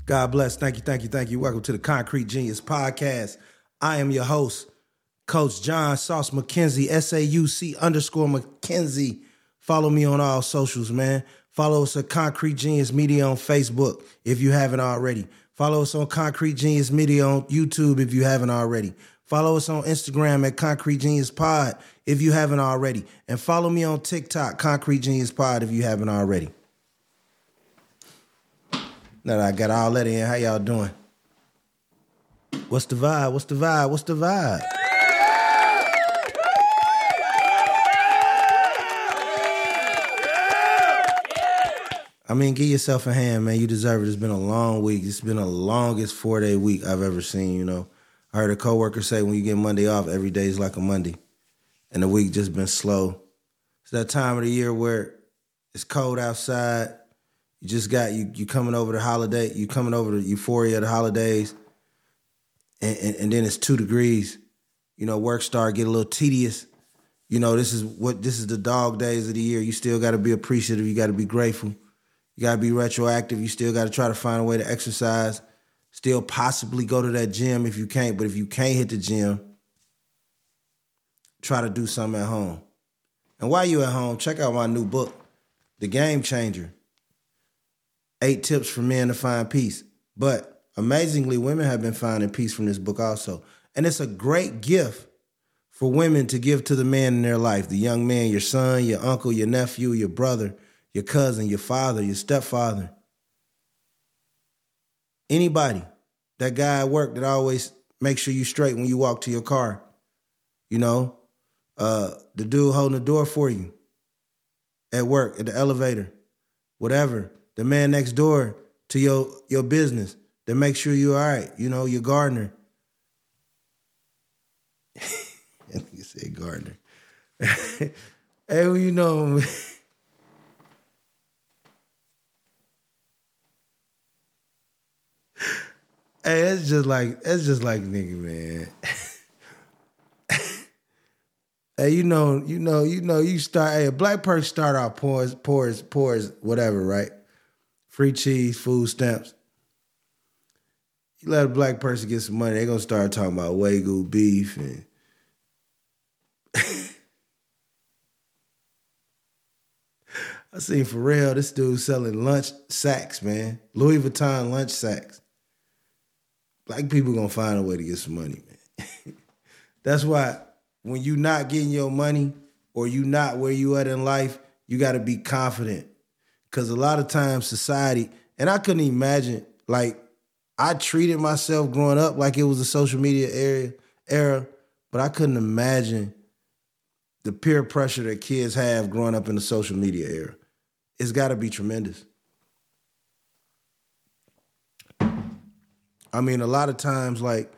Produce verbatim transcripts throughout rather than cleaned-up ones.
God bless. Thank you, thank you, thank you. Welcome to the Concrete Genius Podcast. I am your host, Coach John Sauce McKenzie, S A U C underscore McKenzie. Follow me on all socials, man. Follow us at Concrete Genius Media on Facebook if you haven't already. Follow us on Concrete Genius Media on YouTube if you haven't already. Follow us on Instagram at Concrete Genius Pod if you haven't already. And follow me on TikTok, Concrete Genius Pod, if you haven't already. Now that I got all that in, how y'all doing? What's the vibe? What's the vibe? What's the vibe? I mean, give yourself a hand, man. You deserve it. It's been a long week. It's been the longest four-day week I've ever seen, you know. I heard a coworker say when you get Monday off, every day is like a Monday. And the week just been slow. It's that time of the year where it's cold outside. You just got, you you coming over the holiday, you coming over the euphoria of the holidays, and, and, and then it's two degrees. You know, work start get a little tedious. You know, this is what this is the dog days of the year. You still got to be appreciative. You got to be grateful. You got to be retroactive. You still got to try to find a way to exercise. Still possibly go to that gym if you can't. But if you can't hit the gym, try to do something at home. And while you at home, check out my new book, The Game Changer. Eight tips for men to find peace. But amazingly, women have been finding peace from this book also. And it's a great gift for women to give to the man in their life. The young man, your son, your uncle, your nephew, your brother, your cousin, your father, your stepfather. Anybody. That guy at work that always makes sure you straight when you walk to your car. You know, uh, the dude holding the door for you at work, at the elevator, whatever. The man next door to your, your business that makes sure you're all right. You know, your gardener. You said gardener. Hey, well, you know, hey, that's just like, that's just like nigga, man. Hey, you know, you know, you know, you start, hey, a black person start out poor, poor, as, poor as whatever, right? Free cheese, food stamps. You let a black person get some money, they're going to start talking about Wagyu beef and I seen Pharrell, this dude selling lunch sacks, man. Louis Vuitton lunch sacks. Black people going to find a way to get some money, man. That's why when you not getting your money or you not where you at in life, you got to be confident. Because a lot of times society, and I couldn't imagine, like, I treated myself growing up like it was a social media era, era, but I couldn't imagine the peer pressure that kids have growing up in the social media era. It's got to be tremendous. I mean, a lot of times, like,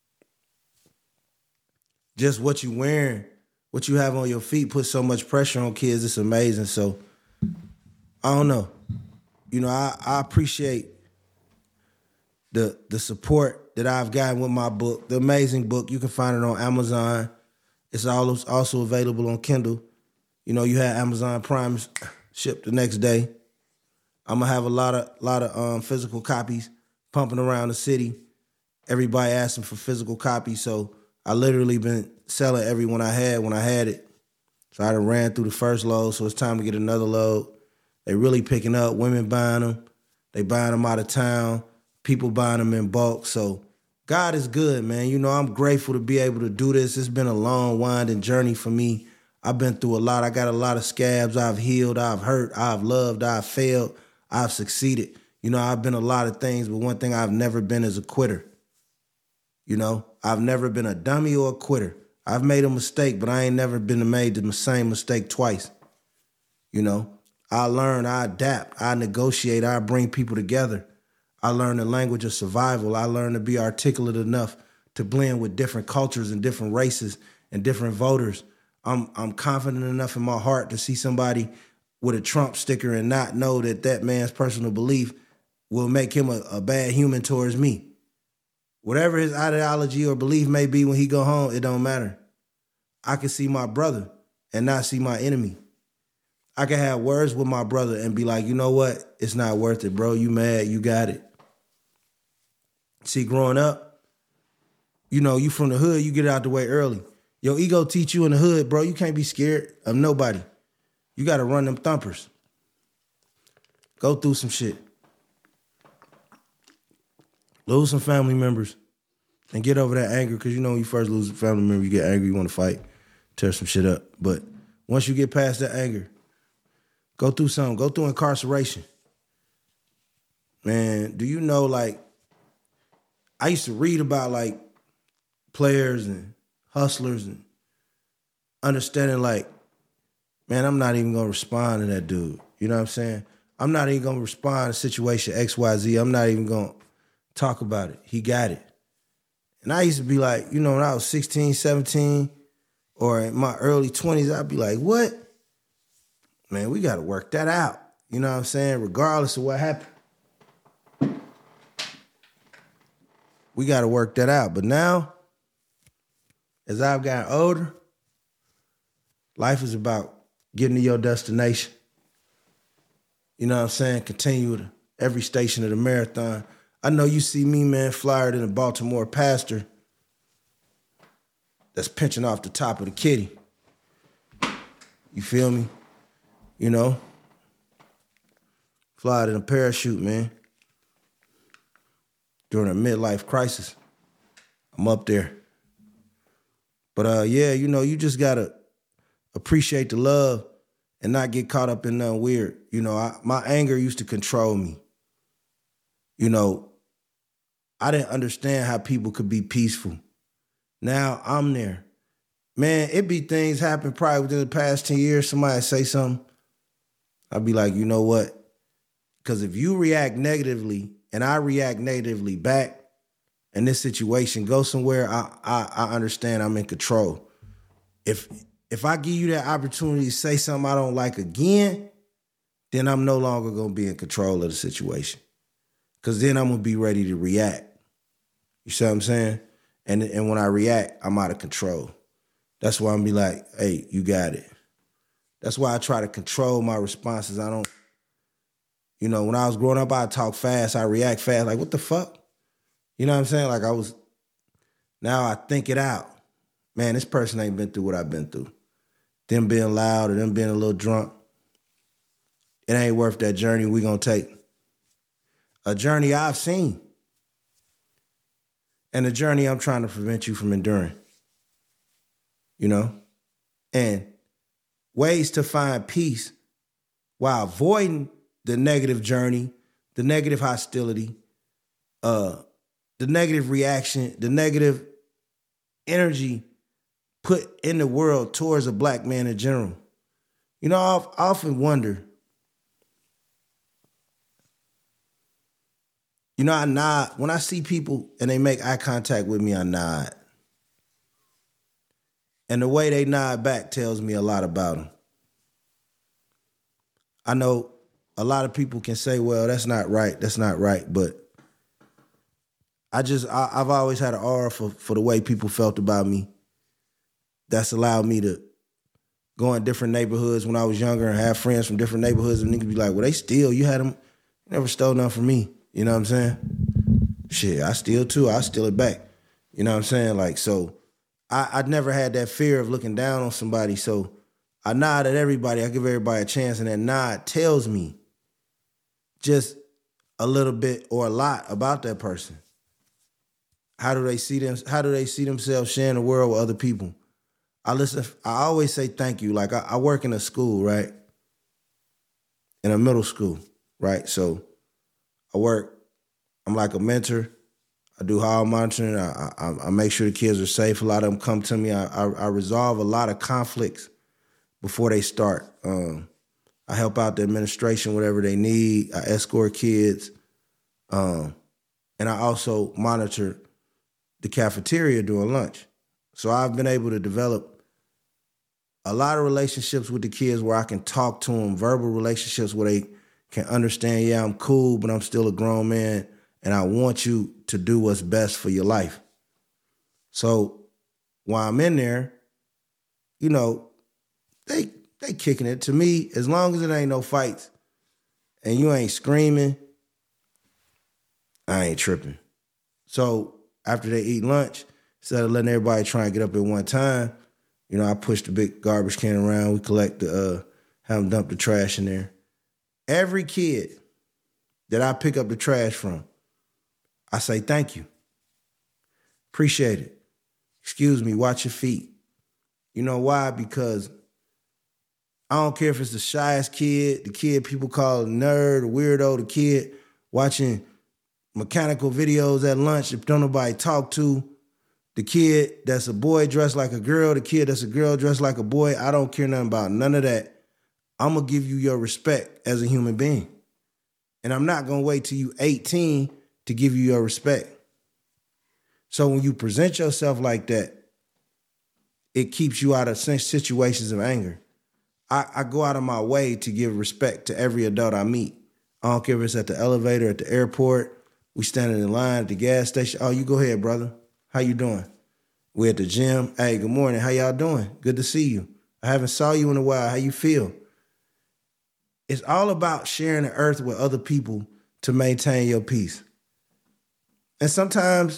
just what you wearing, what you have on your feet puts so much pressure on kids. It's amazing. So, I don't know. You know, I, I appreciate the the support that I've gotten with my book, the amazing book. You can find it on Amazon. It's also available on Kindle. You know, you have Amazon Prime shipped the next day. I'm gonna have a lot of lot of um, physical copies pumping around the city. Everybody asking for physical copies, so I literally been selling every one I had when I had it. So I done ran through the first load, so it's time to get another load. They really picking up. Women buying them. They buying them out of town. People buying them in bulk. So God is good, man. You know, I'm grateful to be able to do this. It's been a long, winding journey for me. I've been through a lot. I got a lot of scabs. I've healed. I've hurt. I've loved. I've failed. I've succeeded. You know, I've been a lot of things, but one thing I've never been is a quitter. You know, I've never been a dummy or a quitter. I've made a mistake, but I ain't never been made the same mistake twice. You know, I learn, I adapt, I negotiate, I bring people together. I learn the language of survival. I learn to be articulate enough to blend with different cultures and different races and different voters. I'm I'm confident enough in my heart to see somebody with a Trump sticker and not know that that man's personal belief will make him a, a bad human towards me. Whatever his ideology or belief may be when he go home, it don't matter. I can see my brother and not see my enemy. I can have words with my brother and be like, you know what? It's not worth it, bro. You mad, you got it. See, growing up, you know, you from the hood, you get out the way early. Your ego teach you in the hood, bro, you can't be scared of nobody. You got to run them thumpers. Go through some shit. Lose some family members and get over that anger, because you know when you first lose a family member, you get angry, you want to fight, tear some shit up. But once you get past that anger, go through something. Go through incarceration. Man, do you know, like, I used to read about, like, players and hustlers and understanding, like, man, I'm not even going to respond to that dude. You know what I'm saying? I'm not even going to respond to situation X, Y, Z. I'm not even going to talk about it. He got it. And I used to be like, you know, when I was sixteen, seventeen, or in my early twenties, I'd be like, what? Man, we got to work that out. You know what I'm saying? Regardless of what happened. We got to work that out. But now, as I've gotten older, life is about getting to your destination. You know what I'm saying? Continue to every station of the marathon. I know you see me, man, flyer than a Baltimore pastor that's pinching off the top of the kitty. You feel me? You know? Fly in a parachute, man. During a midlife crisis. I'm up there. But uh, yeah, you know, you just gotta appreciate the love and not get caught up in nothing weird. You know, I, my anger used to control me. You know, I didn't understand how people could be peaceful. Now I'm there. Man, it be things happen probably within the past ten years. Somebody say something. I'd be like, you know what? Because if you react negatively and I react negatively back in this situation, go somewhere, I, I, I understand I'm in control. If if I give you that opportunity to say something I don't like again, then I'm no longer going to be in control of the situation. Because then I'm going to be ready to react. You see what I'm saying? And, and when I react, I'm out of control. That's why I'm going to be like, hey, you got it. That's why I try to control my responses. I don't, you know, when I was growing up, I talk fast, I react fast. Like, what the fuck? You know what I'm saying? Like I was, now I think it out. Man, this person ain't been through what I've been through. Them being loud or them being a little drunk, it ain't worth that journey we gonna take. A journey I've seen. And a journey I'm trying to prevent you from enduring. You know? And ways to find peace while avoiding the negative journey, the negative hostility, uh, the negative reaction, the negative energy put in the world towards a black man in general. You know, I've, I often wonder, you know, I nod. When I see people and they make eye contact with me, I nod. And the way they nod back tells me a lot about them. I know a lot of people can say, well, that's not right, that's not right, but I just, I, I've always had an aura for, for the way people felt about me. That's allowed me to go in different neighborhoods when I was younger and have friends from different neighborhoods and niggas be like, well, they steal. You had them, you never stole nothing from me. You know what I'm saying? Shit, I steal too. I steal it back. You know what I'm saying? Like, so I, I never had that fear of looking down on somebody. So I nod at everybody. I give everybody a chance, and that nod tells me just a little bit or a lot about that person. How do they see them? How do they see themselves sharing the world with other people? I listen. I always say thank you. Like I, I work in a school, right? In a middle school, right? So I work. I'm like a mentor. I do hall monitoring. I, I, I make sure the kids are safe. A lot of them come to me. I, I, I resolve a lot of conflicts before they start. Um, I help out the administration, whatever they need. I escort kids. Um, and I also monitor the cafeteria during lunch. So I've been able to develop a lot of relationships with the kids where I can talk to them, verbal relationships where they can understand, yeah, I'm cool, but I'm still a grown man, and I want you to do what's best for your life. So while I'm in there, you know, they they kicking it. To me, as long as it ain't no fights and you ain't screaming, I ain't tripping. So after they eat lunch, instead of letting everybody try and get up at one time, you know, I push the big garbage can around. We collect the, uh, have them dump the trash in there. Every kid that I pick up the trash from, I say thank you. Appreciate it. Excuse me, watch your feet. You know why? Because I don't care if it's the shyest kid, the kid people call a nerd, a weirdo, the kid watching mechanical videos at lunch if don't nobody talk to, the kid that's a boy dressed like a girl, the kid that's a girl dressed like a boy. I don't care nothing about none of that. I'm going to give you your respect as a human being. And I'm not going to wait till you eighteen to give you your respect. So when you present yourself like that, it keeps you out of situations of anger. I, I go out of my way to give respect to every adult I meet. I don't care if it's at the elevator, at the airport, we standing in line at the gas station. Oh, you go ahead, brother. How you doing? We're at the gym. Hey, good morning. How y'all doing? Good to see you. I haven't saw you in a while. How you feel? It's all about sharing the earth with other people to maintain your peace. And sometimes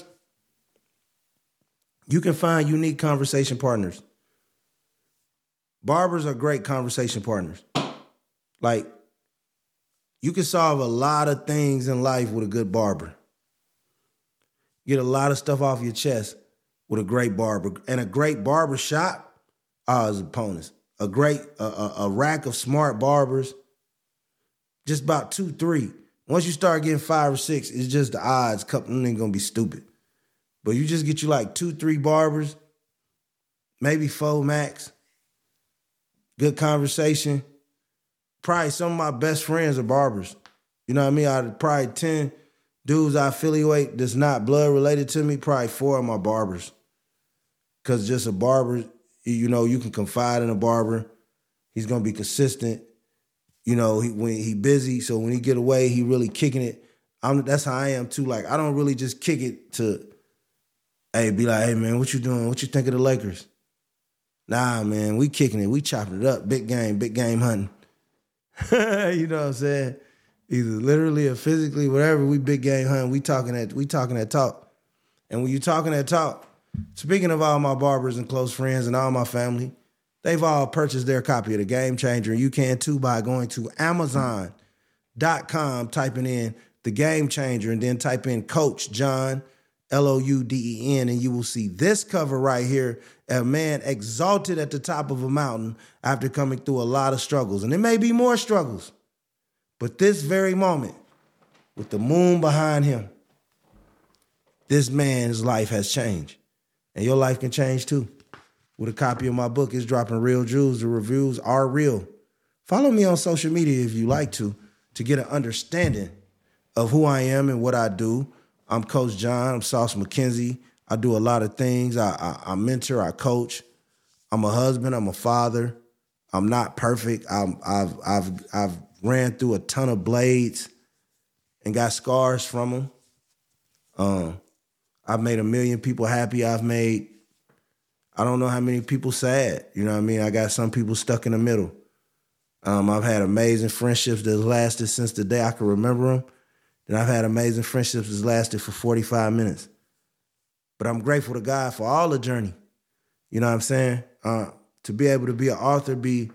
you can find unique conversation partners. Barbers are great conversation partners. Like, you can solve a lot of things in life with a good barber. Get a lot of stuff off your chest with a great barber. And a great barber shop, oh, his opponents. A great, a, a, a rack of smart barbers, just about two, three. Once you start getting five or six, it's just the odds. Couple of them ain't gonna be stupid. But you just get you like two, three barbers, maybe four max. Good conversation. Probably some of my best friends are barbers. You know what I mean? Out of probably ten dudes I affiliate that's not blood related to me, probably four of my barbers. Because just a barber, you know, you can confide in a barber. He's going to be consistent. You know, he, when he busy, so when he get away, he really kicking it. I'm, that's how I am too. Like, I don't really just kick it to, hey, be like, hey, man, what you doing? What you think of the Lakers? Nah, man, we kicking it. We chopping it up. Big game, big game hunting. You know what I'm saying? Either literally or physically, whatever, we big game hunting. We talking that, we talking that talk. And when you talking that talk, speaking of all my barbers and close friends and all my family, they've all purchased their copy of The Game Changer. And you can too by going to Amazon dot com, typing in The Game Changer, and then type in Coach John, L O U D E N, and you will see this cover right here, a man exalted at the top of a mountain after coming through a lot of struggles. And there may be more struggles, but this very moment, with the moon behind him, this man's life has changed. And your life can change too. With a copy of my book, it's dropping real jewels. The reviews are real. Follow me on social media if you like to, to get an understanding of who I am and what I do. I'm Coach John. I'm Sauce McKenzie. I do a lot of things. I, I, I mentor. I coach. I'm a husband. I'm a father. I'm not perfect. I'm, I've I've I've ran through a ton of blades and got scars from them. Um, I've made a million people happy. I've made I don't know how many people sad. You know what I mean? I got some people stuck in the middle. Um, I've had amazing friendships that lasted since the day I can remember them. And I've had amazing friendships that's lasted for forty-five minutes. But I'm grateful to God for all the journey. You know what I'm saying? Uh, to be able to be an author, be,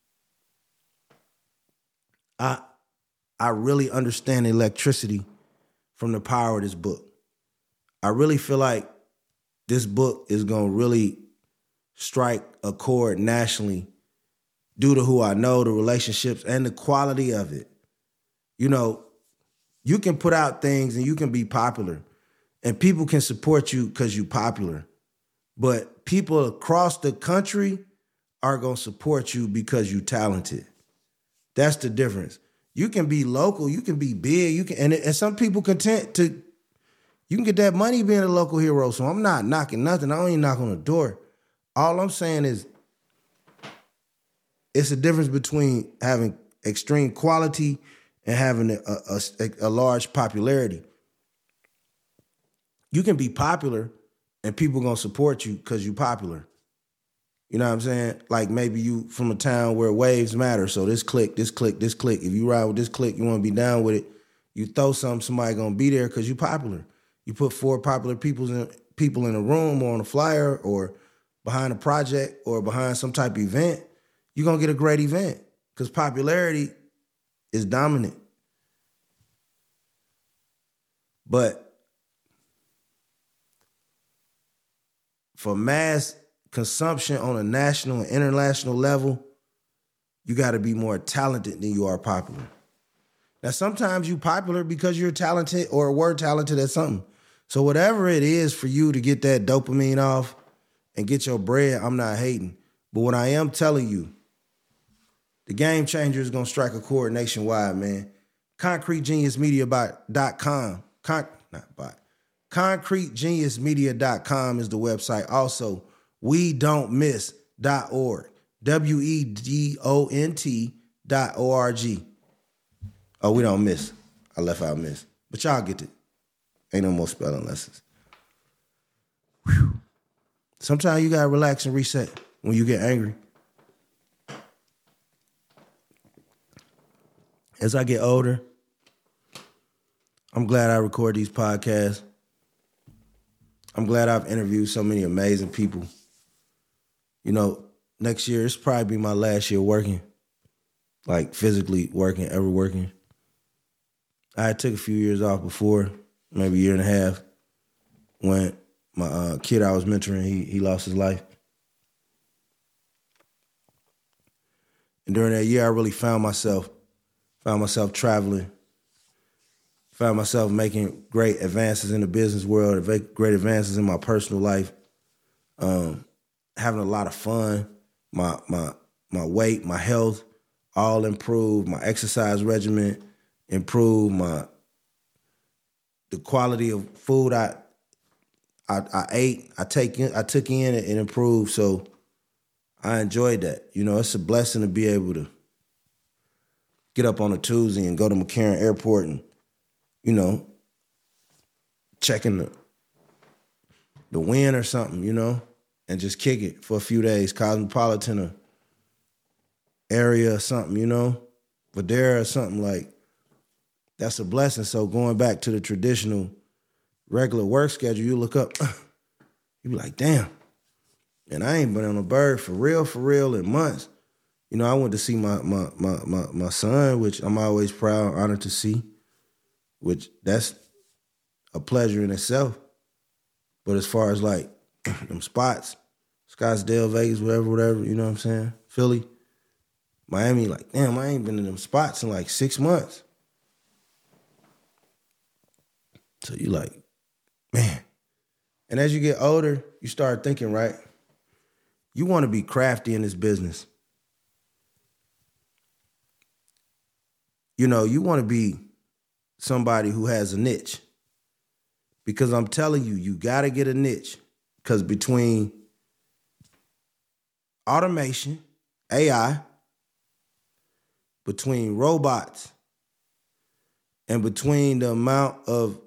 I, I really understand electricity from the power of this book. I really feel like this book is going to really strike a chord nationally due to who I know, the relationships, and the quality of it. You know, you can put out things and you can be popular, and people can support you because you're popular. But people across the country are going to support you because you're talented. That's the difference. You can be local, you can be big, you can, and, and some people content to, you can get that money being a local hero. So I'm not knocking nothing. I don't even knock on the door. All I'm saying is it's a difference between having extreme quality and having a, a, a, a large popularity. You can be popular and people gonna support you because you're popular. You know what I'm saying? Like maybe you from a town where waves matter. So this click, this click, this click. If you ride with this click, you wanna be down with it. You throw something, somebody gonna be there because you're popular. You put four popular people in people in a room or on a flyer or behind a project or behind some type of event, you're gonna get a great event because popularity is dominant. But for mass consumption on a national and international level, you got to be more talented than you are popular. Now, sometimes you popular because you're talented or were talented at something. So whatever it is for you to get that dopamine off and get your bread, I'm not hating. But what I am telling you, the game changer is going to strike a chord nationwide, man. concrete genius media dot com. Con- not bot. concrete genius media dot com is the website. Also, we don't miss dot org. W E D O N T dot O R G. Oh, we don't miss. I left out miss. But y'all get it. Ain't no more spelling lessons. Whew. Sometimes you gotta relax and reset when you get angry. As I get older, I'm glad I record these podcasts. I'm glad I've interviewed so many amazing people. You know, next year, it's probably be my last year working, like physically working, ever working. I took a few years off before, maybe a year and a half, when my uh, kid I was mentoring, he he lost his life. And during that year, I really found myself, found myself traveling, found myself making great advances in the business world, great advances in my personal life, um, having a lot of fun. My my my weight, my health, all improved. My exercise regimen improved. My the quality of food I I, I ate, I take in, I took in, it improved. So I enjoyed that. You know, it's a blessing to be able to get up on a Tuesday and go to McCarran Airport and, you know, checking the the wind or something, you know, and just kick it for a few days, Cosmopolitan or area or something, you know, Vadera or something like. That's a blessing. So going back to the traditional regular work schedule, you look up, you be like, damn, and I ain't been on a bird for real, for real in months. You know, I went to see my my my my, my son, which I'm always proud, honored to see, which that's a pleasure in itself. But as far as like them spots, Scottsdale, Vegas, whatever, whatever, you know what I'm saying? Philly, Miami, like, damn, I ain't been in them spots in like six months. So you like, man. And as you get older, you start thinking, right? You want to be crafty in this business. You know, you want to be somebody who has a niche. Because I'm telling you, you got to get a niche. Because between automation, A I, between robots, and between the amount of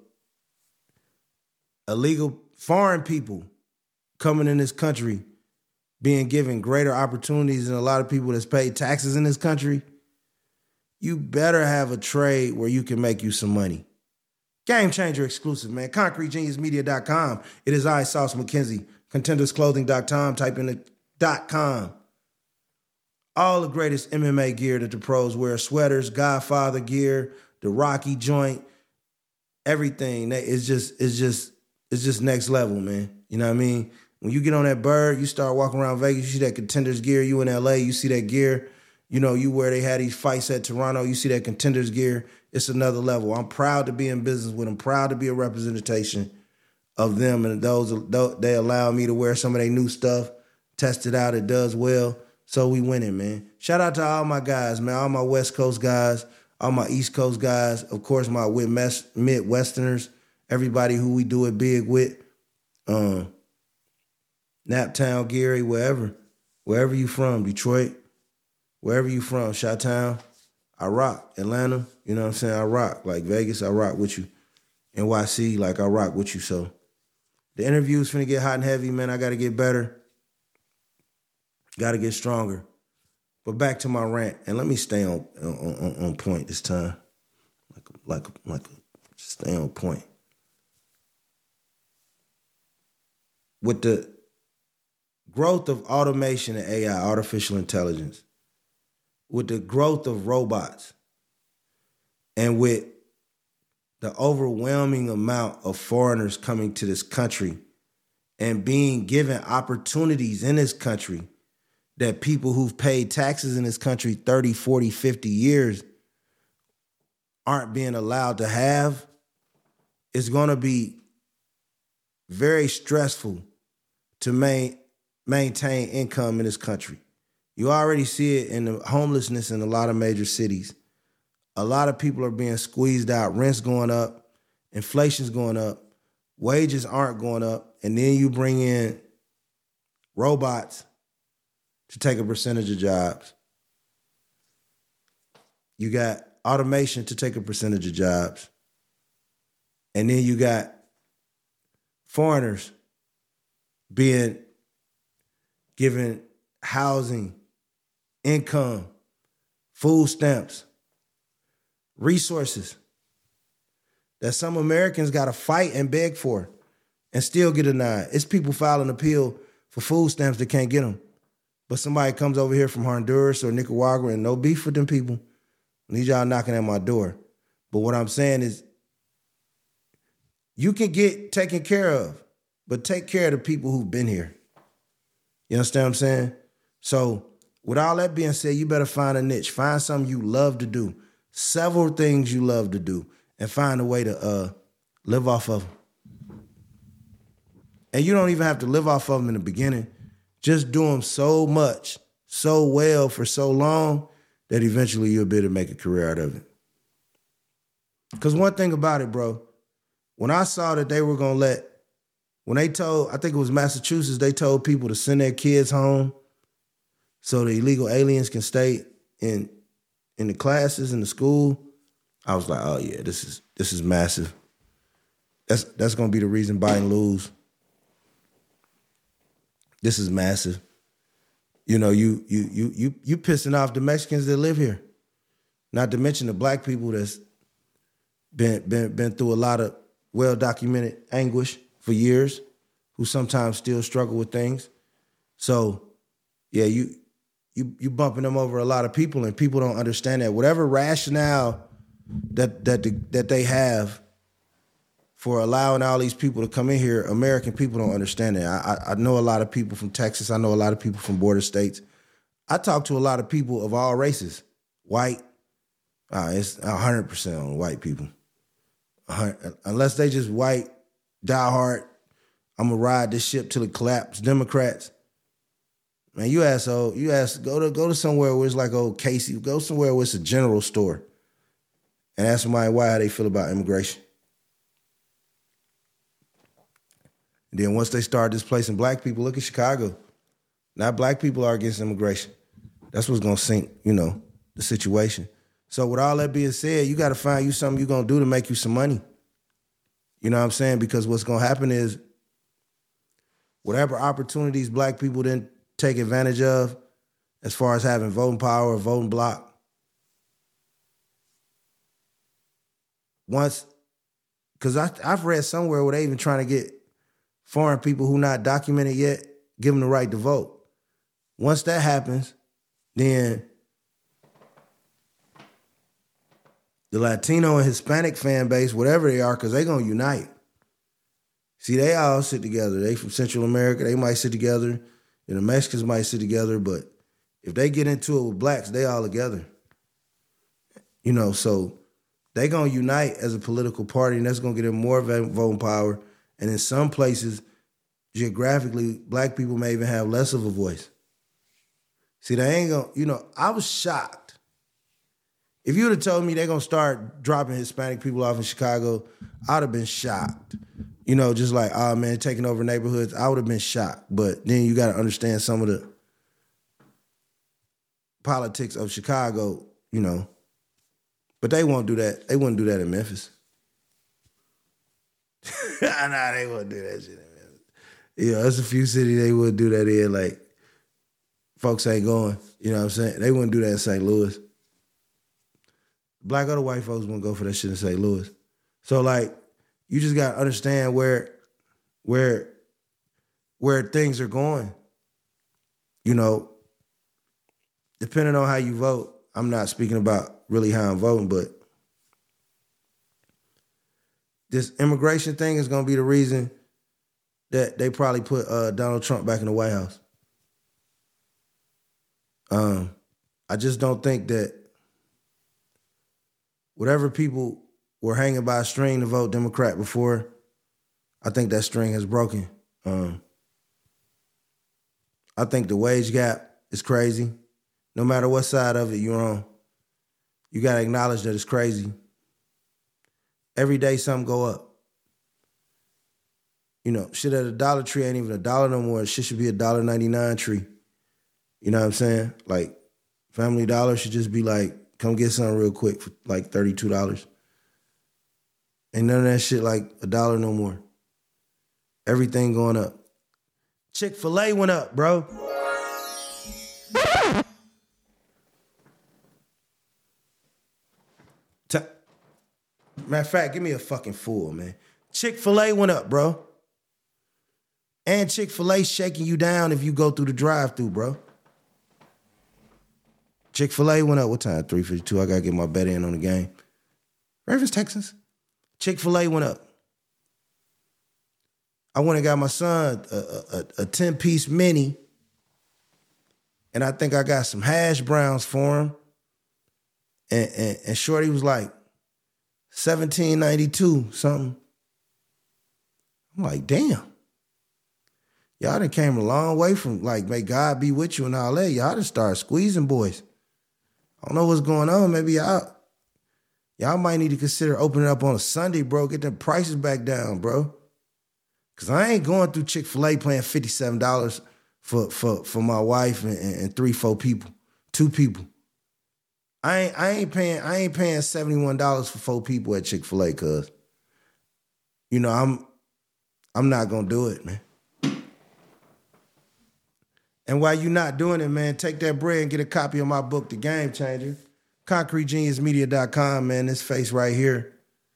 illegal foreign people coming in this country, being given greater opportunities than a lot of people that's paid taxes in this country, you better have a trade where you can make you some money. Game changer exclusive, man. concrete genius media dot com. It is I, Sauce McKenzie. contenders clothing dot com. Type in the dot com. All the greatest M M A gear that the pros wear. Sweaters, Godfather gear, the Rocky joint, everything. It's just, it's just, it's just next level, man. You know what I mean? When you get on that bird, you start walking around Vegas, you see that Contenders gear. You in L A, you see that gear. You know, you where they had these fights at Toronto, you see that Contenders gear. It's another level. I'm proud to be in business with them, proud to be a representation of them, and those they allow me to wear some of their new stuff, test it out, it does well. So we winning, man. Shout out to all my guys, man, all my West Coast guys, all my East Coast guys, of course my Midwesterners, everybody who we do it big with, um, Naptown, Gary, wherever, wherever you from, Detroit, wherever you from, Chi-Town, I rock. Atlanta, you know what I'm saying? I rock. Like Vegas, I rock with you. N Y C, like I rock with you. So the interview's finna get hot and heavy, man. I gotta get better. Gotta get stronger. But back to my rant, and let me stay on on, on, on point this time. Like like like stay on point. with the growth of automation and A I, artificial intelligence, with the growth of robots, and with the overwhelming amount of foreigners coming to this country and being given opportunities in this country that people who've paid taxes in this country thirty, forty, fifty years aren't being allowed to have, it's going to be very stressful to main, maintain income in this country. You already see it in the homelessness in a lot of major cities. A lot of people are being squeezed out, rent's going up, inflation's going up, wages aren't going up, and then you bring in robots to take a percentage of jobs. You got automation to take a percentage of jobs. And then you got foreigners being given housing, income, food stamps, resources that some Americans got to fight and beg for and still get denied. It's people filing appeal for food stamps that can't get them. But somebody comes over here from Honduras or Nicaragua, and no beef with them people, need y'all knocking at my door. But what I'm saying is, you can get taken care of, but take care of the people who've been here. You understand what I'm saying? So with all that being said, you better find a niche. Find something you love to do. Several things you love to do, and find a way to uh, live off of them. And you don't even have to live off of them in the beginning. Just do them so much, so well for so long that eventually you'll be able to make a career out of it. Because one thing about it, bro, when I saw that they were going to let, when they told, I think it was Massachusetts, they told people to send their kids home so the illegal aliens can stay in in the classes in the school, I was like, oh yeah, this is this is massive. That's that's gonna be the reason Biden lose. This is massive. You know, you you you you you pissing off the Mexicans that live here. Not to mention the black people that's been been been through a lot of well-documented anguish for years, who sometimes still struggle with things. So, yeah, you you you bumping them over a lot of people, and people don't understand that. Whatever rationale that that the, that they have for allowing all these people to come in here, American people don't understand it. I, I, I know a lot of people from Texas. I know a lot of people from border states. I talk to a lot of people of all races. White, uh, it's one hundred percent on white people. Unless they just white, diehard, I'm going to ride this ship till it collapses, Democrats. Man, you asshole. You ask, go to go to somewhere where it's like old Casey. Go somewhere where it's a general store and ask somebody why how they feel about immigration. And then once they start displacing black people, look at Chicago. Now black people are against immigration. That's what's going to sink, you know, the situation. So with all that being said, you got to find you something you're going to do to make you some money. You know what I'm saying? Because what's going to happen is whatever opportunities black people didn't take advantage of as far as having voting power or voting block, once, because I've read somewhere where they even trying to get foreign people who not documented yet, give them the right to vote. Once that happens, then the Latino and Hispanic fan base, whatever they are, because they're going to unite. See, they all sit together. They from Central America, they might sit together, and the Mexicans might sit together, but if they get into it with blacks, they all together. You know, so they going to unite as a political party, and that's going to get them more voting power. And in some places, geographically, black people may even have less of a voice. See, they ain't going to, you know, I was shocked. If you would have told me they're going to start dropping Hispanic people off in Chicago, I'd have been shocked. You know, just like, oh man, taking over neighborhoods, I would have been shocked. But then you got to understand some of the politics of Chicago, you know. But they won't do that. They wouldn't do that in Memphis. Nah, they wouldn't do that shit in Memphis. Yeah, there's a few cities they would do that in, like, folks ain't going. You know what I'm saying? They wouldn't do that in Saint Louis. Black or the white folks wouldn't go for that shit in Saint Louis. So, like, you just got to understand where, where where things are going. You know, depending on how you vote, I'm not speaking about really how I'm voting, but this immigration thing is going to be the reason that they probably put uh, Donald Trump back in the White House. Um, I just don't think that whatever people were hanging by a string to vote Democrat before, I think that string has broken. Um, I think the wage gap is crazy. No matter what side of it you're on, you got to acknowledge that it's crazy. Every day something go up. You know, shit at a Dollar Tree ain't even a dollar no more. Shit should be a one dollar ninety-nine tree. You know what I'm saying? Like, Family Dollar should just be like, come get something real quick for like thirty-two dollars. Ain't none of that shit like a dollar no more. Everything going up. Chick-fil-A went up, bro. T- Matter of fact, give me a fucking fool, man. Chick-fil-A went up, bro. And Chick-fil-A shaking you down if you go through the drive-thru, bro. Chick-fil-A went up. What time? three fifty-two. I got to get my bet in on the game. Ravens, Texans. Chick-fil-A went up. I went and got my son a, a, a ten-piece mini, and I think I got some hash browns for him. And, and, and Shorty was like, seventeen ninety-two, something. I'm like, damn. Y'all done came a long way from, like, may God be with you and all that. Y'all done started squeezing boys. I don't know what's going on. Maybe y'all, y'all might need to consider opening up on a Sunday, bro. Get them prices back down, bro. Because I ain't going through Chick-fil-A paying fifty-seven dollars for, for, for my wife and, and, and three, four people, two people. I ain't, I ain't paying I ain't paying seventy-one dollars for four people at Chick-fil-A, cuz. You know, I'm I'm not going to do it, man. And while you're not doing it, man, take that bread and get a copy of my book, The Game Changer. concrete genius media dot com, man, this face right here.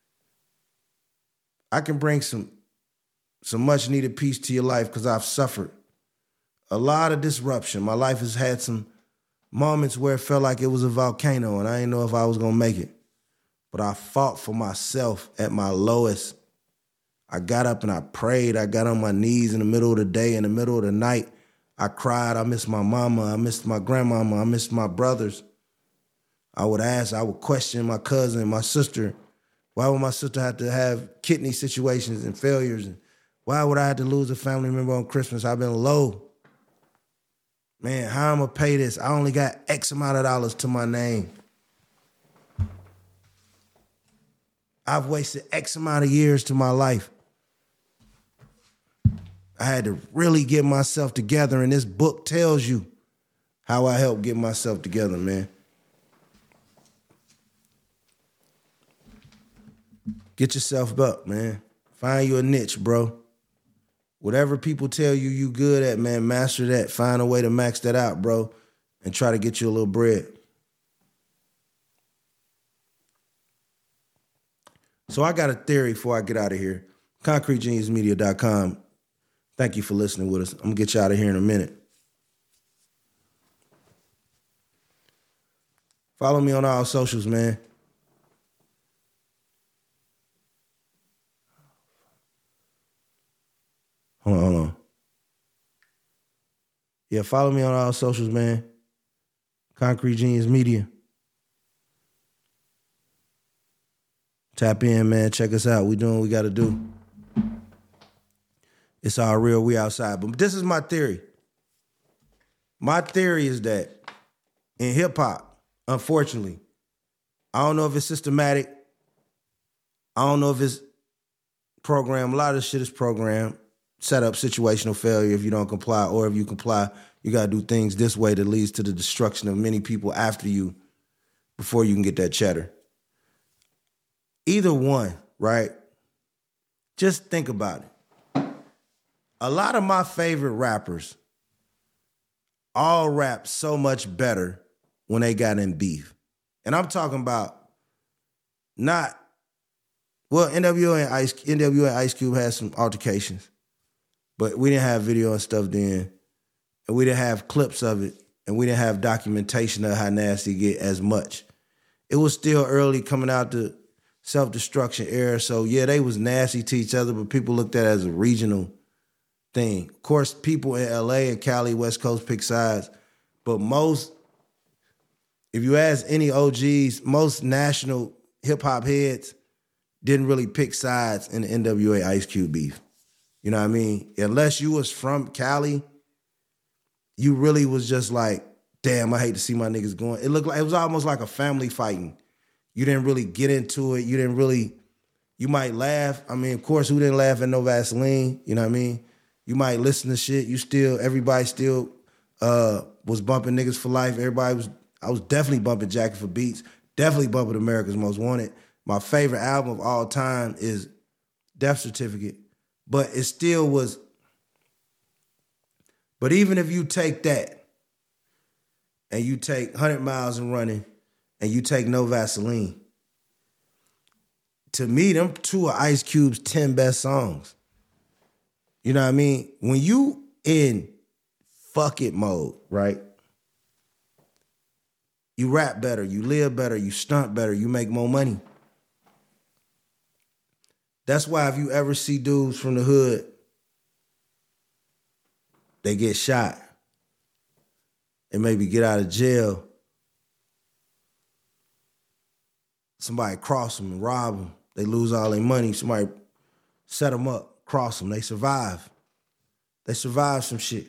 I can bring some, some much needed peace to your life because I've suffered a lot of disruption. My life has had some moments where it felt like it was a volcano and I didn't know if I was going to make it. But I fought for myself at my lowest. I got up and I prayed. I got on my knees in the middle of the day, in the middle of the night. I cried. I missed my mama. I missed my grandmama. I missed my brothers. I would ask, I would question my cousin, my sister. Why would my sister have to have kidney situations and failures? And why would I have to lose a family member on Christmas? I've been low. Man, how am I gonna pay this? I only got X amount of dollars to my name. I've wasted X amount of years to my life. I had to really get myself together, and this book tells you how I helped get myself together, man. Get yourself up, man. Find you a niche, bro. Whatever people tell you you good at, man, master that. Find a way to max that out, bro, and try to get you a little bread. So I got a theory before I get out of here. concrete genius media dot com. Thank you for listening with us. I'm going to get you out of here in a minute. Follow me on all socials, man. Hold on, hold on. Yeah, follow me on all socials, man. Concrete Genius Media. Tap in, man. Check us out. We doing what we got to do. It's all real. We outside. But this is my theory. My theory is that in hip-hop, unfortunately, I don't know if it's systematic. I don't know if it's programmed. A lot of this shit is programmed. Set up situational failure if you don't comply, or if you comply, you got to do things this way that leads to the destruction of many people after you before you can get that cheddar. Either one, right? Just think about it. A lot of my favorite rappers all rap so much better when they got in beef. And I'm talking about not, well, N W A and Ice, N W A and Ice Cube had some altercations. But we didn't have video and stuff then. And we didn't have clips of it. And we didn't have documentation of how nasty it get as much. It was still early coming out the self-destruction era. So yeah, they was nasty to each other, but people looked at it as a regional thing. Of course, people in L A and Cali, West Coast pick sides. But most, if you ask any O Gs, most national hip-hop heads didn't really pick sides in the N W A Ice Cube beef. You know what I mean? Unless you was from Cali, you really was just like, damn, I hate to see my niggas going. It looked like, it was almost like a family fighting. You didn't really get into it. You didn't really, you might laugh. I mean, of course, who didn't laugh at No Vaseline? You know what I mean? You might listen to shit. You still, everybody still uh, was bumping Niggas for Life. Everybody was, I was definitely bumping Jacket for Beats. Definitely bumping America's Most Wanted. My favorite album of all time is Death Certificate. But it still was, but even if you take that and you take one hundred miles and Running and you take No Vaseline, to me, them two are Ice Cube's ten best songs. You know what I mean? When you in fuck it mode, right? You rap better, you live better, you stunt better, you make more money. That's why if you ever see dudes from the hood, they get shot and maybe get out of jail, somebody cross them and rob them, they lose all their money, somebody set them up, cross them, they survive. They survive some shit.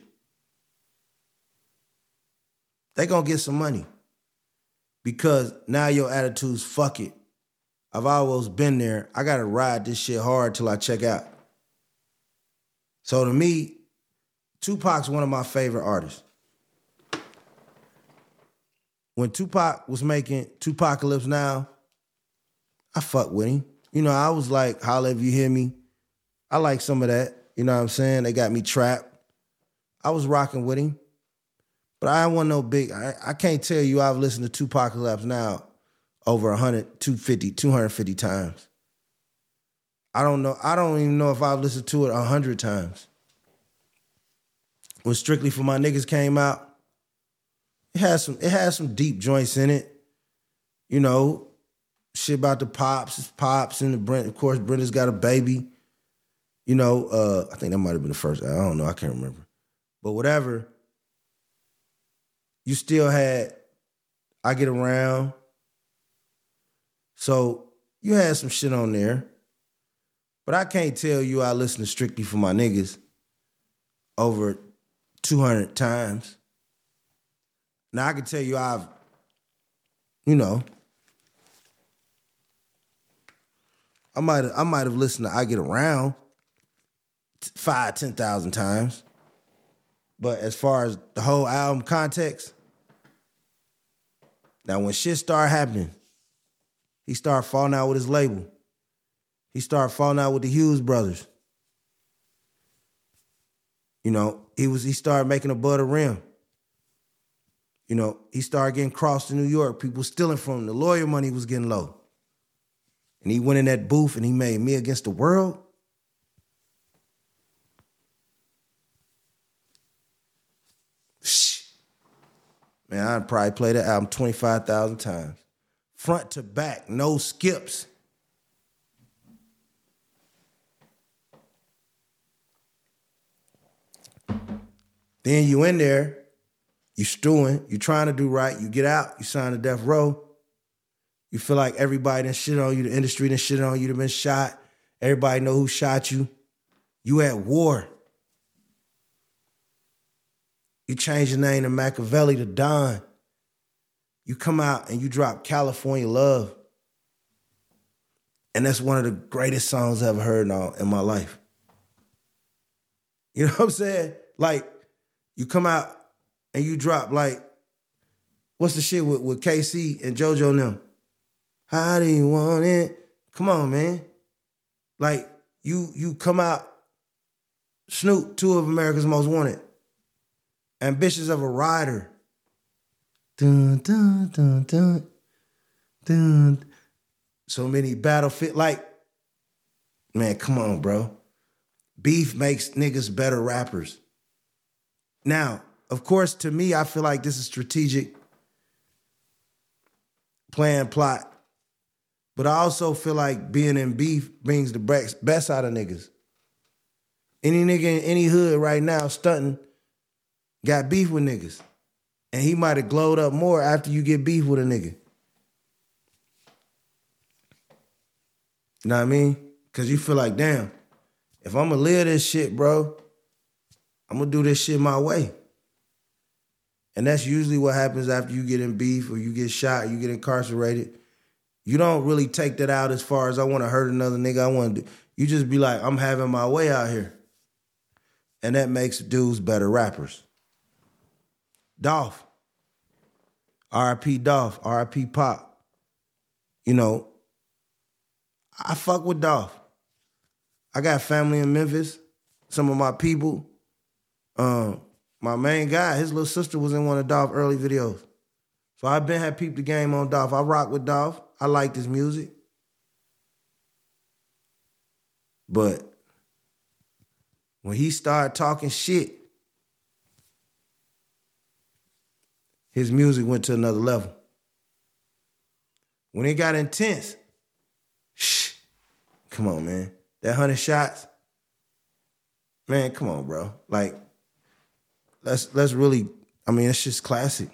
They gonna get some money because now your attitude's fuck it. I've always been there. I gotta ride this shit hard till I check out. So to me, Tupac's one of my favorite artists. When Tupac was making Tupacalypse Now, I fuck with him. You know, I was like, holla if you hear me. I like some of that. You know what I'm saying? They got me trapped. I was rocking with him. But I wasn't no big, I, I can't tell you I've listened to Tupacalypse Now over one hundred, two hundred fifty, two hundred fifty times. I don't know. I don't even know if I've listened to it one hundred times. When Strictly for My Niggas came out, it had some, it had some deep joints in it. You know, shit about the Pops, it's Pops and the Brent. Of course, Brenda's Got a Baby. You know, uh, I think that might have been the first. I don't know. I can't remember. But whatever. You still had I Get Around. So you had some shit on there. But I can't tell you I listened to Strictly for My Niggas over two hundred times. Now I can tell you I've, you know, I might have I might have listened to I Get Around five, ten thousand times. But as far as the whole album context, now when shit started happening, he started falling out with his label. He started falling out with the Hughes brothers. You know, he was he started making above the rim. You know, he started getting crossed in New York. People stealing from him. The lawyer money was getting low. And he went in that booth and he made Me Against the World. Shh. Man, I'd probably play that album twenty-five thousand times. Front to back, no skips. Then you in there, you stewing, you trying to do right, you get out, you sign to death row. You feel like everybody done shit on you, the industry done shit on you, done been shot. Everybody know who shot you. You at war. You change your name to Machiavelli to Don. You come out and you drop California Love. And that's one of the greatest songs I've ever heard in, all, in my life. You know what I'm saying? Like, you come out and you drop, like, what's the shit with, with K C and JoJo and them? How do you want it? Come on, man. Like, you you come out, Snoop, two of America's Most Wanted. Ambitions of a Rider. Dun, dun, dun, dun, dun. So many Battlefield. Like, man, come on, bro. beef makes niggas better rappers. Now, of course, to me, I feel like this is strategic plan plot. But I also feel like being in beef brings the best out of niggas. Any nigga in any hood right now stunting got beef with niggas. And he might have glowed up more after you get beef with a nigga. You know what I mean? Because you feel like, damn, if I'm going to live this shit, bro, I'm going to do this shit my way. And that's usually what happens after you get in beef or you get shot, you get incarcerated. You don't really take that out as far as I want to hurt another nigga. I want to do. You just be like, I'm having my way out here. And that makes dudes better rappers. Dolph. R I P Dolph. R I P Pop. You know, I fuck with Dolph. I got family in Memphis. Some of my people. Um, my main guy, his little sister was in one of Dolph's early videos. So I've been had peeped the game on Dolph. I rock with Dolph. I liked his music. But when he started talking shit, his music went to another level. When it got intense, shh, come on, man. That hundred shots, man, come on, bro. Like, let's let's really, I mean, it's just classic.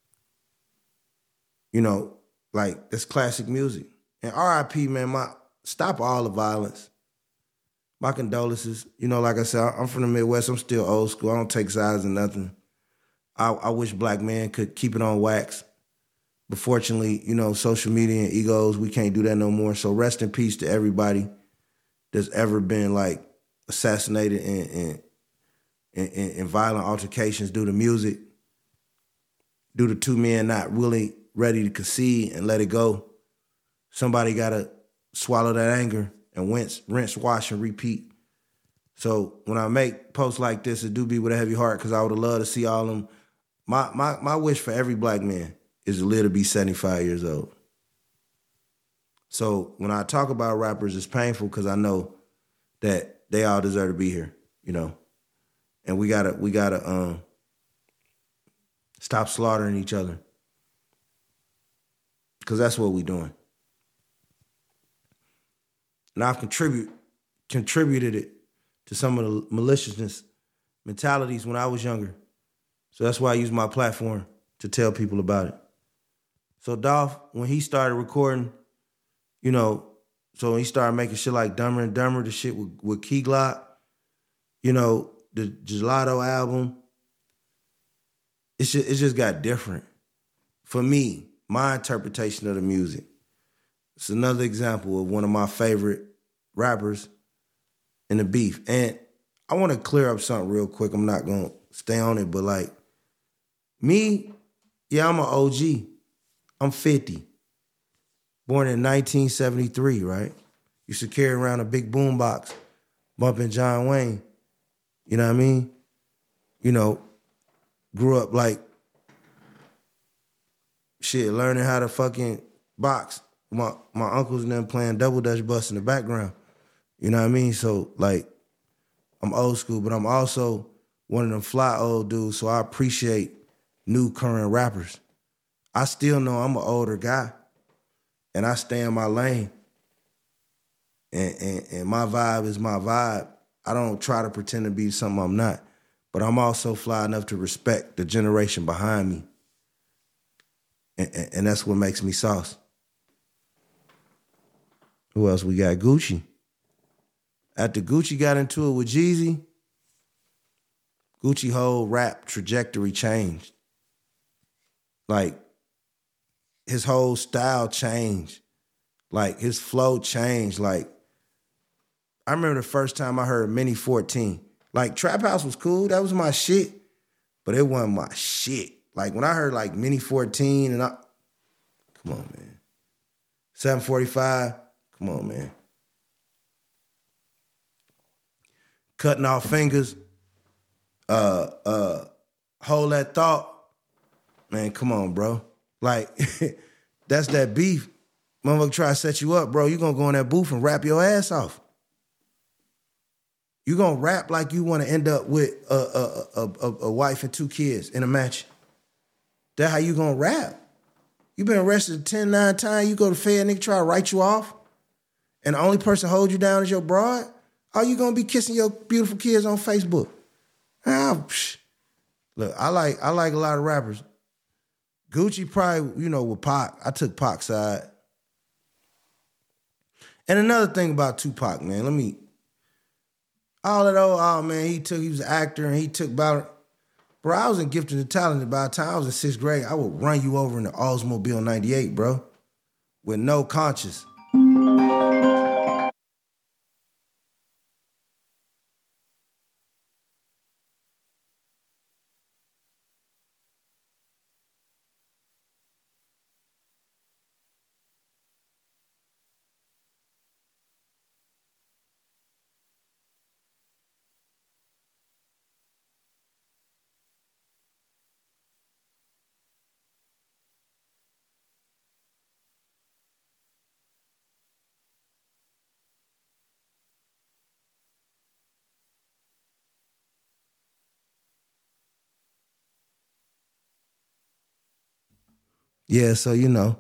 You know, like, that's classic music. And R I P, man, my stop all the violence. My condolences. You know, like I said, I'm from the Midwest. I'm still old school. I don't take sides or nothing. I, I wish black men could keep it on wax. But fortunately, you know, social media and egos, we can't do that no more. So rest in peace to everybody that's ever been, like, assassinated in, in, in, in violent altercations due to music, due to two men not really ready to concede and let it go. Somebody got to swallow that anger and rinse, rinse, wash, and repeat. So when I make posts like this, it do be with a heavy heart because I would have loved to see all them. My, my, my wish for every black man is to live to be seventy-five years old. So when I talk about rappers, it's painful because I know that they all deserve to be here, you know. And we gotta we gotta um, stop slaughtering each other. Because that's what we're doing. And I've contribute, contributed it to some of the maliciousness mentalities when I was younger. So that's why I use my platform to tell people about it. So Dolph, when he started recording, you know, so when he started making shit like Dumber and Dumber, the shit with, with Key Glock, you know, the Gelato album, it's just, it just got different. For me, my interpretation of the music. It's another example of one of my favorite rappers in the beef. And I want to clear up something real quick. I'm not going to stay on it, but like, me, yeah, I'm an O G. I'm fifty. Born in nineteen seventy-three, right? Used to carry around a big boombox, bumping John Wayne. You know what I mean? You know, grew up like, shit, learning how to fucking box. My my uncles and them playing double dutch bus in the background. You know what I mean? So, like, I'm old school, but I'm also one of them fly old dudes, so I appreciate new current rappers. I still know I'm an older guy, and I stay in my lane. And, and, and my vibe is my vibe. I don't try to pretend to be something I'm not, but I'm also fly enough to respect the generation behind me. And, and, and that's what makes me sauce. Who else we got? Gucci. After Gucci got into it with Jeezy, Gucci whole rap trajectory changed. Like, his whole style changed. Like, his flow changed. Like, I remember the first time I heard Mini fourteen. Like, Trap House was cool. That was my shit. But it wasn't my shit. Like, when I heard, like, Mini fourteen and I... Come on, man. seven forty-five. Come on, man. Cutting Off Fingers. Uh, uh, Hold That Thought. Man, come on, bro. Like, that's that beef. Motherfucker try to set you up, bro. You gonna go in that booth and rap your ass off. You gonna rap like you want to end up with a, a, a, a, a wife and two kids in a mansion. That's how you gonna rap. You been arrested ten, nine times, you go to Fed, nigga try to write you off, and the only person hold you down is your broad? Are you gonna be kissing your beautiful kids on Facebook? Ah, psh. Look, I like I like a lot of rappers. Gucci probably, you know, with Pac. I took Pac's side. And another thing about Tupac, man, let me, all of those, oh man, he took, he was an actor and he took about, bro, I was in Gifted and Talented by the time I was in sixth grade. I would run you over in the Oldsmobile ninety-eight, bro, with no conscience. Yeah, so you know,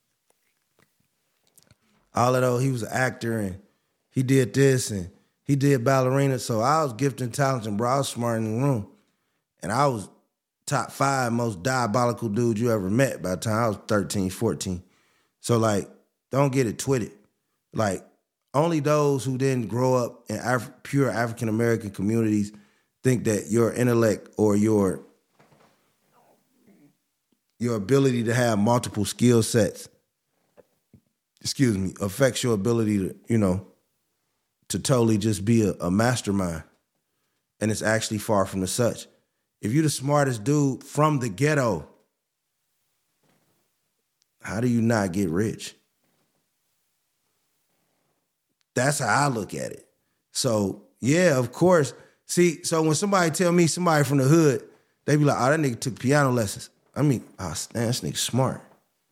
all of those, he was an actor and he did this and he did ballerina. So I was gifted and talented, bro. I was smart in the room. And I was top five most diabolical dude you ever met by the time I was thirteen, fourteen. So like, don't get it twisted. Like, only those who didn't grow up in Af- pure African-American communities think that your intellect or your your ability to have multiple skill sets, excuse me, affects your ability to, you know, to totally just be a, a mastermind. And it's actually far from the such. If you're the smartest dude from the ghetto, how do you not get rich? That's how I look at it. So, yeah, of course. See, so when somebody tell me somebody from the hood, they be like, oh, that nigga took piano lessons. I mean, oh, man, this nigga smart.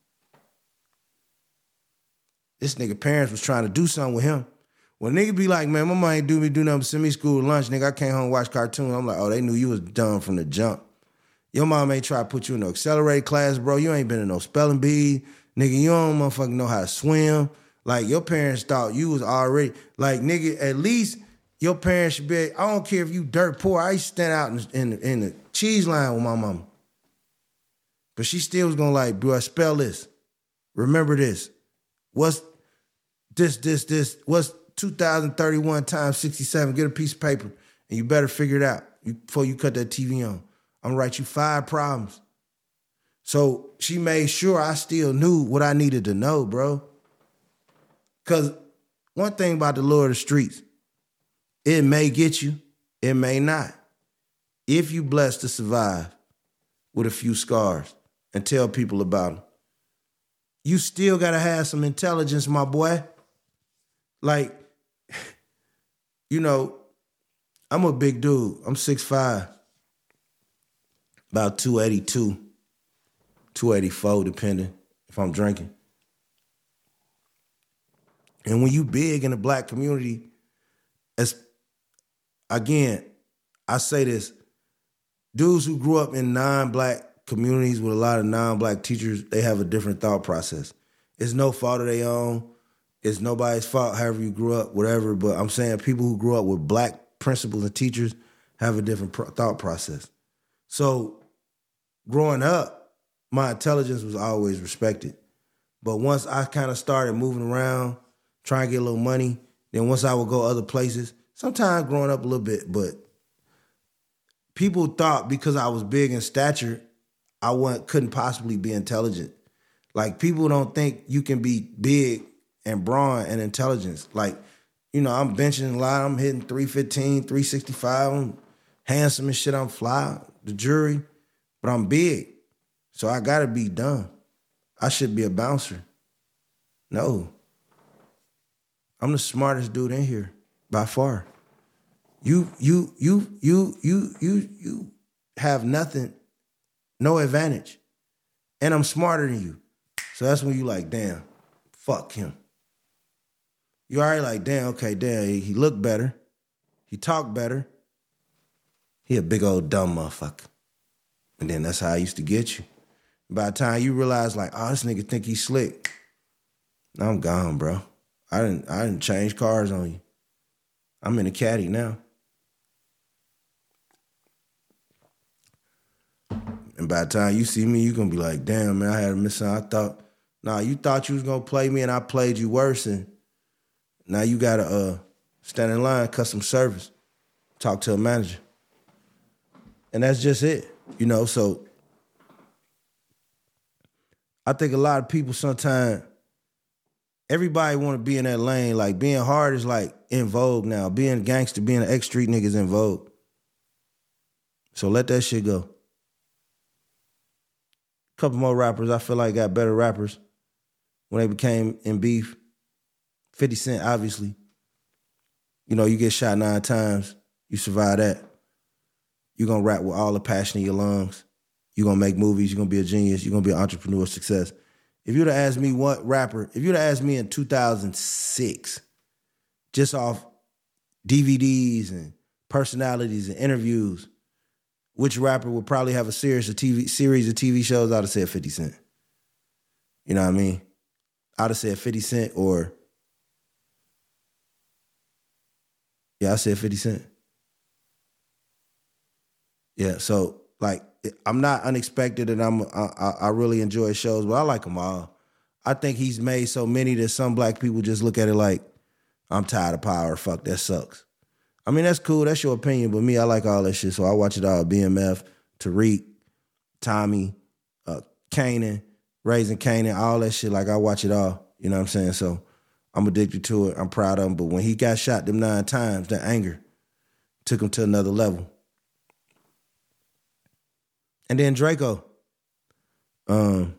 This nigga parents was trying to do something with him. When nigga be like, man, my mom ain't do me do nothing, send me school lunch, nigga, I came home and watch cartoons. I'm like, oh, they knew you was dumb from the jump. Your mom ain't try to put you in no accelerated class, bro. You ain't been in no spelling bee. Nigga, you don't motherfucking know how to swim. Like, your parents thought you was already, like, nigga, at least your parents should be, I don't care if you dirt poor. I used to stand out in, in, in the cheese line with my mama. But she still was gonna like, bro, spell this. Remember this. What's this, this, this? What's two thousand thirty-one times sixty-seven? Get a piece of paper and you better figure it out before you cut that T V on. I'm gonna write you five problems. So she made sure I still knew what I needed to know, bro. Because one thing about the Lord of the streets, it may get you, it may not. If you blessed to survive with a few scars and tell people about them, you still gotta have some intelligence, my boy. Like, you know, I'm a big dude. I'm six five, about two eighty-two, two eighty-four, depending if I'm drinking. And when you big in the black community, as again, I say this, dudes who grew up in non-black communities with a lot of non-black teachers, they have a different thought process. It's no fault of their own. It's nobody's fault, however you grew up, whatever. But I'm saying people who grew up with black principals and teachers have a different pro- thought process. So growing up, my intelligence was always respected. But once I kind of started moving around, trying to get a little money, then once I would go other places, sometimes growing up a little bit, but people thought because I was big in stature, I wasn't, couldn't possibly be intelligent. Like, people don't think you can be big and brawn and intelligence. Like, you know, I'm benching a lot. I'm hitting three fifteen, three sixty-five. I'm handsome and shit. I'm fly, the jury, but I'm big. So I got to be dumb. I should be a bouncer. No. I'm the smartest dude in here by far. You, you, you, you, you, you, you have nothing, no advantage. And I'm smarter than you. So that's when you like, damn, fuck him. You already like, damn, okay, damn, he looked better. He talk better. He a big old dumb motherfucker. And then that's how I used to get you. By the time you realize, like, oh, this nigga think he's slick, I'm gone, bro. I didn't I didn't change cars on you. I'm in a caddy now. And by the time you see me, you're going to be like, damn, man, I had a miss. I thought, nah, you thought you was going to play me and I played you worse. And now you got to uh, stand in line, customer service, talk to a manager. And that's just it, you know? So I think a lot of people sometimes, everybody want to be in that lane. Like being hard is like in vogue now. Being gangster, being an ex-street nigga is in vogue. So let that shit go. Couple more rappers I feel like got better rappers when they became in beef. fifty Cent, obviously. You know, you get shot nine times, you survive that. You're going to rap with all the passion in your lungs. You're going to make movies. You're going to be a genius. You're going to be an entrepreneur of success. If you'd have asked me what rapper, if you'd have asked me in two thousand six, just off D V Ds and personalities and interviews, which rapper would probably have a series of T V series of T V shows, I'd have said fifty Cent. You know what I mean? I'd have said fifty Cent or, yeah, I said fifty Cent. Yeah, so like, I'm not unexpected and I'm I, I really enjoy shows, but I like them all. I think he's made so many that some black people just look at it like, I'm tired of power, fuck, that sucks. I mean, that's cool, that's your opinion, but me, I like all that shit, so I watch it all. B M F, Tariq, Tommy, uh, Kanan, Raising Kanan, all that shit, like I watch it all, you know what I'm saying? So I'm addicted to it, I'm proud of him, but when he got shot them nine times, that anger took him to another level. And then Draco. Um,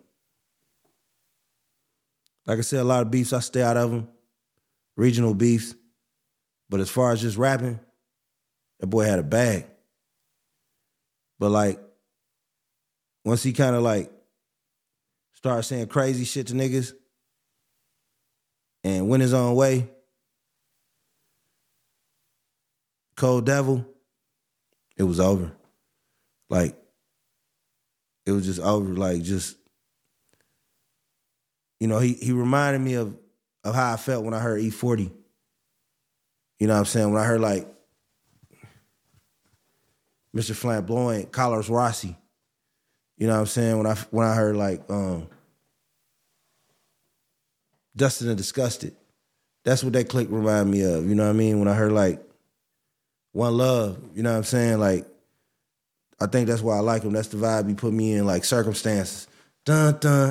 like I said, a lot of beefs, I stay out of them. Regional beefs. But as far as just rapping, that boy had a bag. But like, once he kind of like started saying crazy shit to niggas and went his own way, Cold Devil, it was over. Like, it was just over, like just, you know, he he reminded me of, of how I felt when I heard E forty. You know what I'm saying? When I heard like Mister Flamboyant, Carlos Rossi. You know what I'm saying? When I when I heard like um, Dustin and Disgusted. That's what that click reminded me of. You know what I mean? When I heard like One Love, you know what I'm saying? Like, I think that's why I like him. That's the vibe he put me in, like Circumstances. Dun, dun.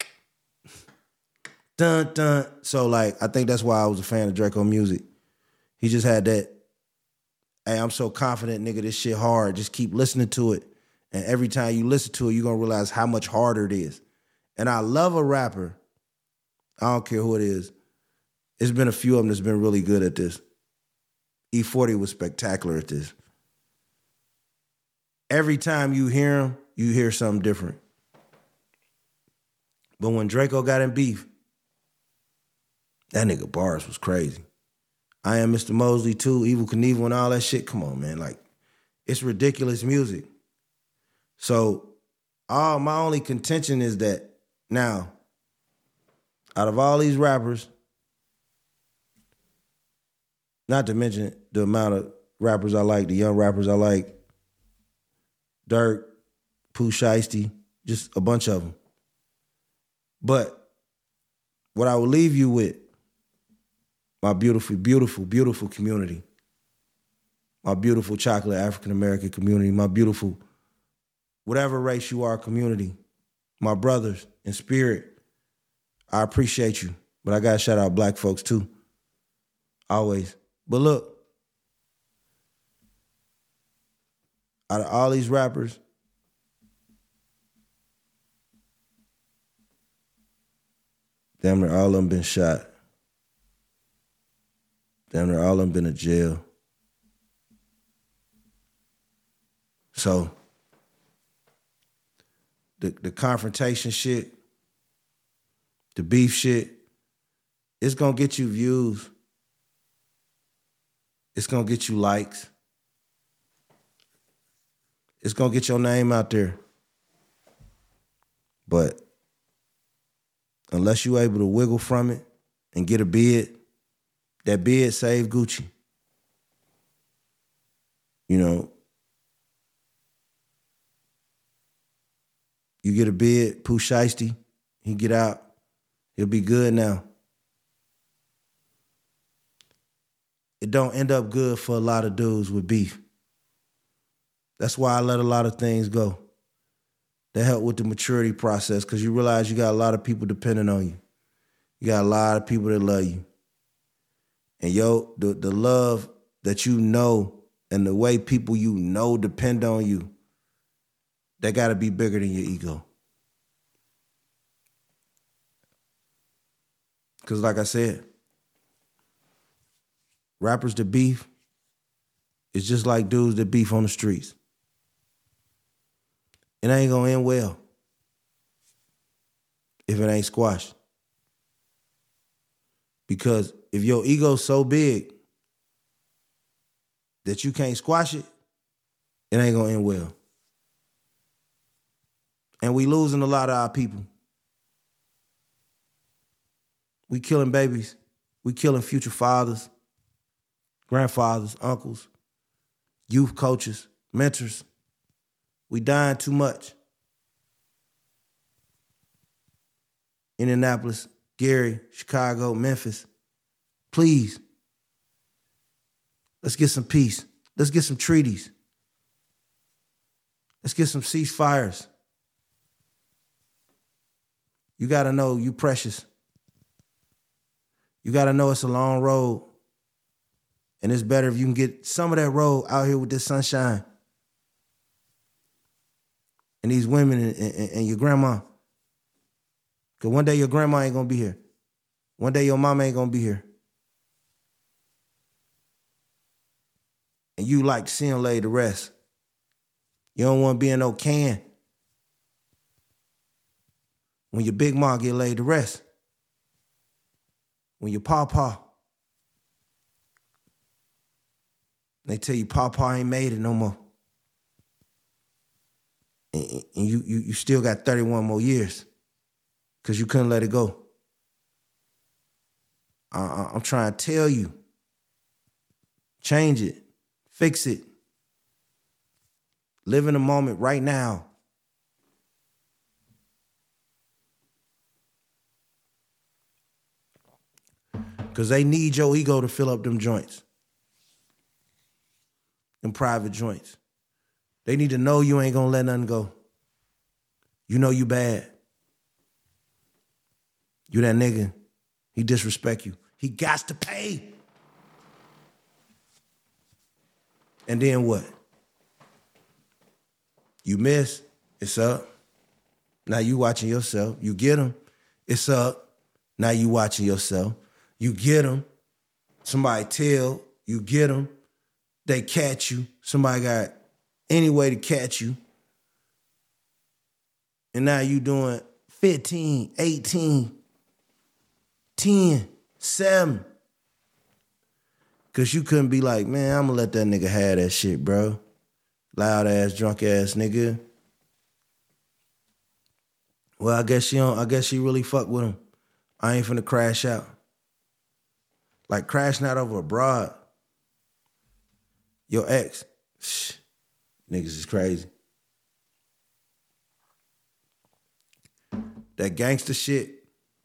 Dun, dun. So, like, I think that's why I was a fan of Draco music. He just had that, hey, I'm so confident, nigga, this shit hard. Just keep listening to it. And every time you listen to it, you're going to realize how much harder it is. And I love a rapper. I don't care who it is. It's been a few of them that's been really good at this. E forty was spectacular at this. Every time you hear him, you hear something different. But when Draco got in beef, that nigga bars was crazy. I Am Mister Mosley too, Evil Knievel and all that shit. Come on, man. Like, it's ridiculous music. So, all my only contention is that now, out of all these rappers, not to mention the amount of rappers I like, the young rappers I like, Durk, Pooh Shiesty, just a bunch of them. But what I will leave you with, my beautiful, beautiful, beautiful community, my beautiful chocolate African-American community, my beautiful, whatever race you are, community, my brothers in spirit, I appreciate you. But I got to shout out black folks too, always. But look, out of all these rappers, damn near all of them been shot. Damn near all of them been in jail. So, the, the confrontation shit, the beef shit, it's gonna get you views. It's going to get you likes. It's going to get your name out there. But unless you're able to wiggle from it and get a bid, that bid saved Gucci. You know, you get a bid, Pooh Shiesty, he get out, he'll be good now. It don't end up good for a lot of dudes with beef. That's why I let a lot of things go. That help with the maturity process, because you realize you got a lot of people depending on you. You got a lot of people that love you. And yo, the, the love that you know and the way people you know depend on you, that got to be bigger than your ego. Because like I said, rappers that beef is just like dudes that beef on the streets. It ain't going to end well if it ain't squashed. Because if your ego's so big that you can't squash it, it ain't going to end well. And we losing a lot of our people. We killing babies. We killing future fathers, grandfathers, uncles, youth coaches, mentors. We dying too much. Indianapolis, Gary, Chicago, Memphis. Please. Let's get some peace. Let's get some treaties. Let's get some ceasefires. You got to know you precious. You got to know it's a long road. And it's better if you can get some of that road out here with this sunshine. And these women and, and, and your grandma. Because one day your grandma ain't going to be here. One day your mama ain't going to be here. And you like to see them lay to rest. You don't want to be in no can when your big ma get laid to rest. When your pawpaw, they tell you pawpaw ain't made it no more. And, and you, you, you still got thirty-one more years because you couldn't let it go. I, I'm trying to tell you, change it, fix it. Live in the moment right now. Because they need your ego to fill up them joints. Them private joints. They need to know you ain't gonna let nothing go. You know you bad. You that nigga. He disrespect you. He got to pay. And then what? You miss, it's up. Now you watching yourself. You get him, it's up. Now you watching yourself. You get them, somebody tell, you get them, they catch you, somebody got any way to catch you. And now you doing fifteen, eighteen, ten, seven. Cause you couldn't be like, man, I'm gonna let that nigga have that shit, bro. Loud ass, drunk ass nigga. Well, I guess she don't, I guess she really fuck with him. I ain't finna crash out. Like crashing out over a broad. Your ex. Shh, niggas is crazy. That gangster shit.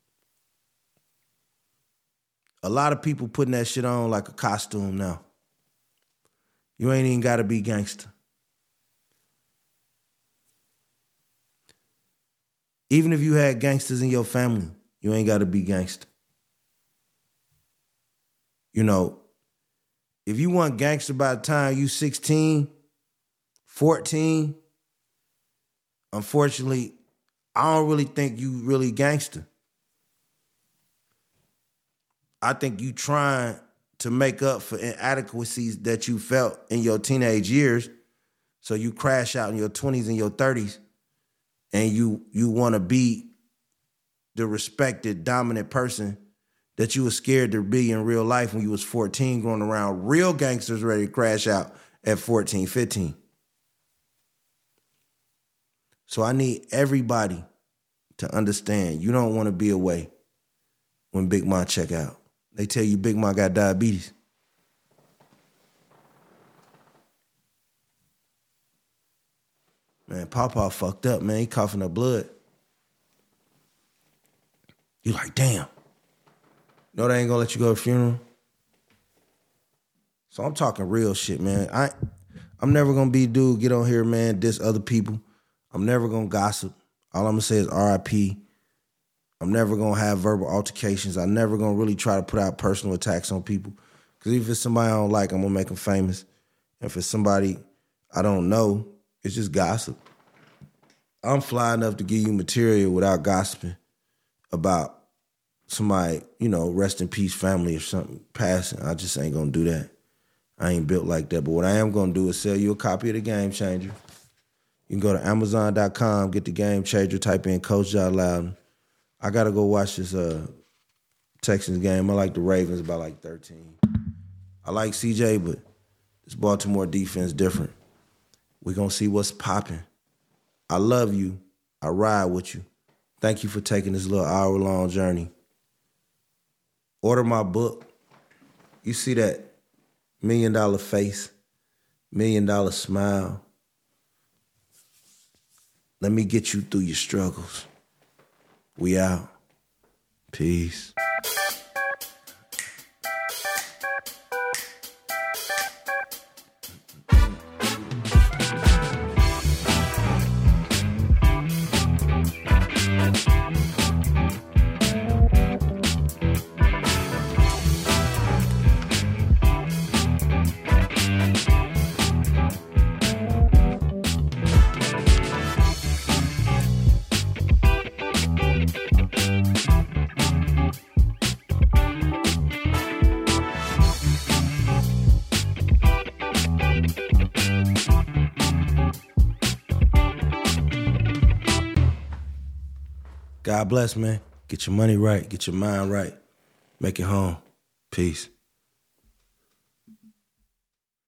A lot of people putting that shit on like a costume now. You ain't even gotta be gangster. Even if you had gangsters in your family, you ain't gotta be gangster. You know, if you want gangster by the time you sixteen, fourteen, unfortunately, I don't really think you really gangster. I think you trying to make up for inadequacies that you felt in your teenage years. So you crash out in your twenties and your thirties and you you want to be the respected, dominant person that you were scared to be in real life when you was fourteen, growing around real gangsters ready to crash out at fourteen, fifteen. So I need everybody to understand you don't want to be away when Big Ma check out. They tell you Big Ma got diabetes. Man, Pawpaw fucked up, man. He coughing up blood. You like, damn. No, they ain't gonna let you go to a funeral. So I'm talking real shit, man. I, I'm never gonna be dude, get on here, man, diss other people. I'm never gonna gossip. All I'm gonna say is R I P. I'm never gonna have verbal altercations. I'm never gonna really try to put out personal attacks on people. Because if it's somebody I don't like, I'm gonna make them famous. And if it's somebody I don't know, it's just gossip. I'm fly enough to give you material without gossiping about somebody, you know, rest in peace family or something passing. I just ain't gonna do that. I ain't built like that. But what I am gonna do is sell you a copy of the Game Changer. You can go to Amazon dot com, get the Game Changer, type in Coach John Loudon. I gotta go watch this uh, Texans game. I like the Ravens by like thirteen. I like C J, but this Baltimore defense different. We're gonna see what's popping. I love you. I ride with you. Thank you for taking this little hour-long journey. Order my book. You see that million-dollar face, million-dollar smile. Let me get you through your struggles. We out. Peace. God bless, man. Get your money right. Get your mind right. Make it home. Peace.